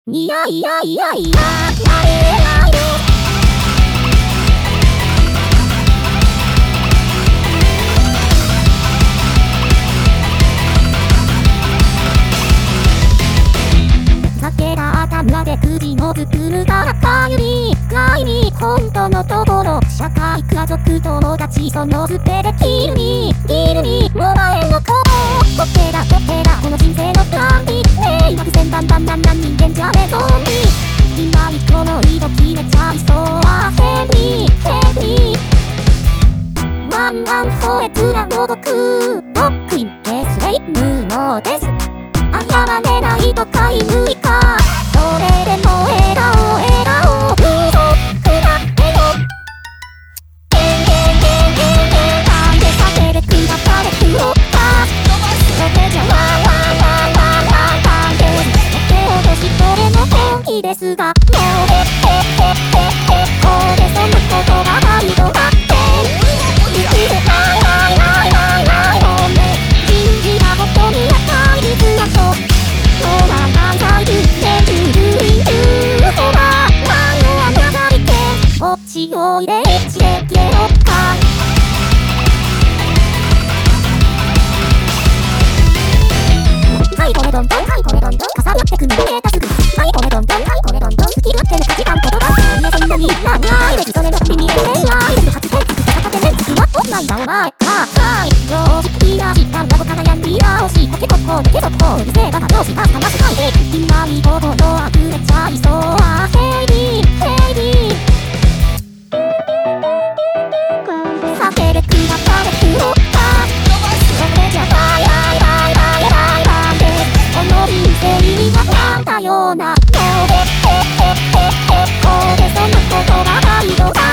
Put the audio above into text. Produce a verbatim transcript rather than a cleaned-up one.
いやいやいやいや、やれないよ。酒が頭で首の作るからかゆりがいに本当のところ社会家族友達そのすべてギルにギルにも前の子こてらこてらこの人生のプランビねえ百戦万々なんなん人間じゃねえゾンビ今一個の色決めちゃいそうはヘビーヘビーワンワンホエツラの毒ドックインエスレイ無能です謝れないと飼い抜いかそれでも笑顔笑顔嘘くらってよえんえんえんえんえんなんで酒で下されくおったそれじゃわわわわわわで手落としそれも本気ですがもうへへへへへこれそのことが態度だって生きてないないないないない本音信じたことに赤い水やとそうなんだ最近でジュージュージューほら何をあなたりてこっちを入れしてけよっかはいこれどんどんはいこれどんどん重なってくのデータすぐはいこれどんどんはいこれどんどん好き勝手な価値観言葉見えそんなに長い歴それの耳へ恋愛で発言片手でつくわおないだお前かはい常識や時間がごからやんりやおしかけここでけそこうるせえがたどした話しないで今に心溢れちゃいそうはヘビーヘビー酒で下されくおったそれじゃバイバイバイバイバイバイでこの人生にはなんだようなもうへへへへへこれそのことが態度だ